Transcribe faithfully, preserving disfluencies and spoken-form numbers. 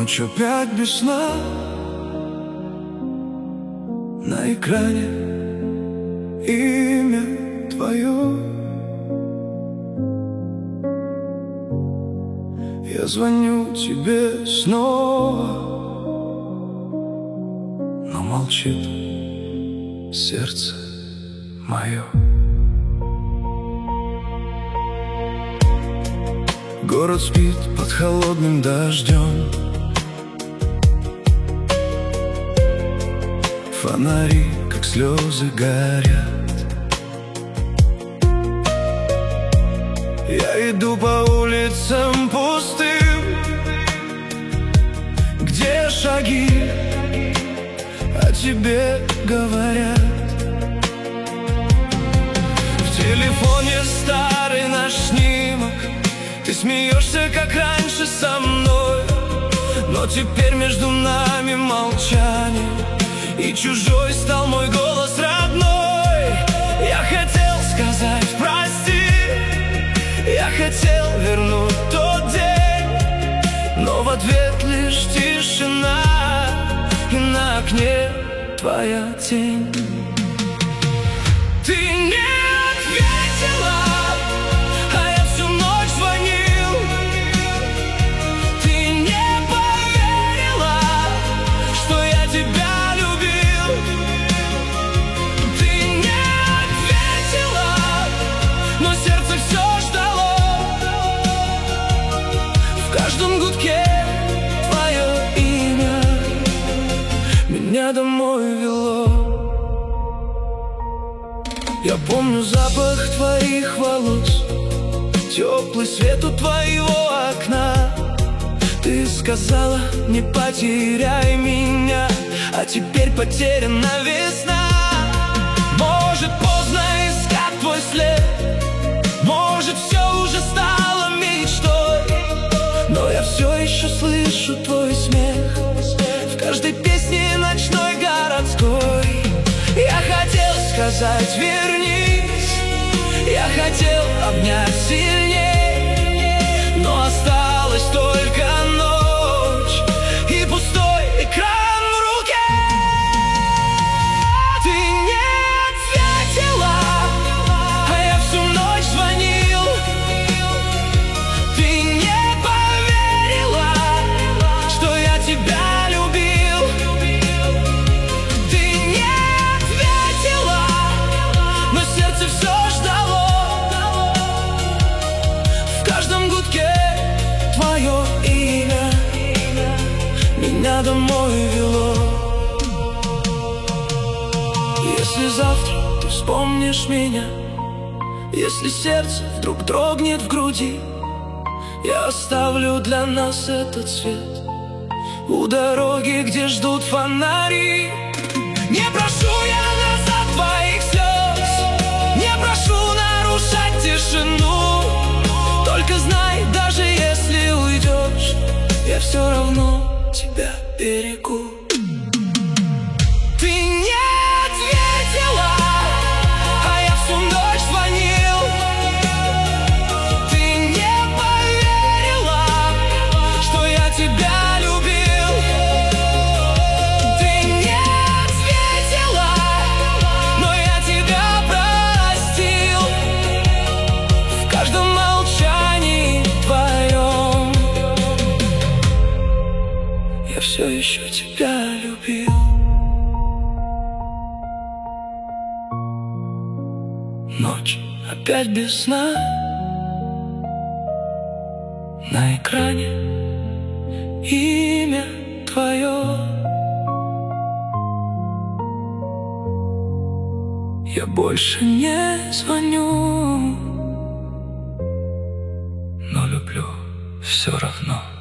Ночь опять без сна, на экране имя твое. Я звоню тебе снова, но молчит сердце мое. Город спит под холодным дождем, фонари, как слезы, горят. Я иду по улицам пустым, где шаги о тебе говорят. В телефоне старый наш снимок, ты смеешься, как раньше со мной, но теперь между нами молчание, и чужой стал мой голос родной. Я хотел сказать прости, я хотел вернуть тот день, но в ответ лишь тишина, и на окне твоя тень. Ты не ответила, а я всю ночь звонил. Ты не поверила, что я тебя любил. Ты не ответила, но сердце все ждало. В каждом гудке твое имя меня домой вело. Я помню запах твоих волос, теплый свет у твоего окна. Ты сказала, не потеряй меня, а теперь потеряна весна. Может, поздно искать твой след, может, все уже стало мечтой, но я все еще слышу твой смех в каждой песне ночной городской. Я хотел сказать вернись, я хотел обнять сильней, но осталась только ночь и пустой экран в руке. Ты не ответила, а я всю ночь звонил. Ты не поверила, что я тебя любил. Ты не ответила, но сердце все ждало. В каждом гудке твое имя меня домой вело. Если завтра ты вспомнишь меня, если сердце вдруг дрогнет в груди, я оставлю для нас этот свет у дороги, где ждут фонари. Не прошу я назад твоих слез, не прошу нарушать тишину. Только знай, даже если уйдешь, я все равно тебя берегу. Ты не ответила, а я всю ночь звонил. Ты не поверила, что я тебя любил. Ты не ответила, но я тебя простил. В каждом молчании твоем я все еще тебя любил. Ночь опять без сна, на экране имя твое. Я больше не звоню, но люблю все равно.